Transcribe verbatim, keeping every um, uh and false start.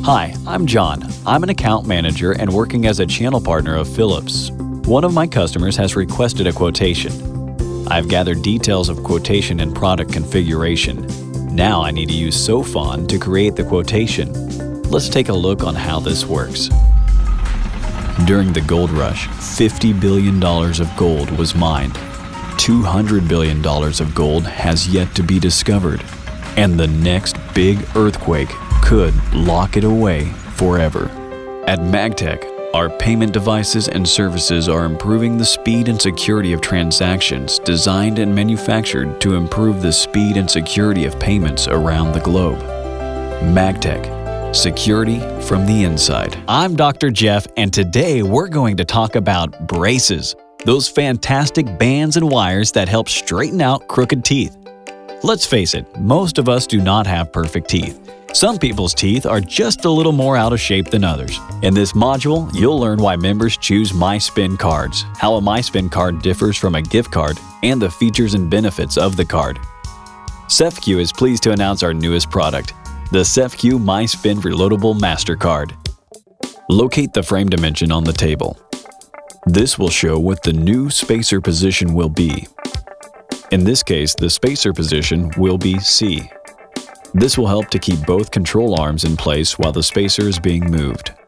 Hi, I'm John. I'm an account manager and working as a channel partner of Philips. One of my customers has requested a quotation. I've gathered details of quotation and product configuration. Now I need to use Sofon to create the quotation. Let's take a look on how this works. During the gold rush, fifty billion dollars of gold was mined. two hundred billion dollars of gold has yet to be discovered. And the next big earthquake could lock it away forever. At Magtech, our payment devices and services are improving the speed and security of transactions designed and manufactured to improve the speed and security of payments around the globe. Magtech, security from the inside. I'm Doctor Jeff, and today we're going to talk about braces, those fantastic bands and wires that help straighten out crooked teeth. Let's face it, most of us do not have perfect teeth. Some people's teeth are just a little more out of shape than others. In this module, you'll learn why members choose MySpin cards, how a MySpin card differs from a gift card, and the features and benefits of the card. CEFCU is pleased to announce our newest product, the CEFCU MySpin Reloadable MasterCard. Locate the frame dimension on the table. This will show what the new spacer position will be. In this case, the spacer position will be C. This will help to keep both control arms in place while the spacer is being moved.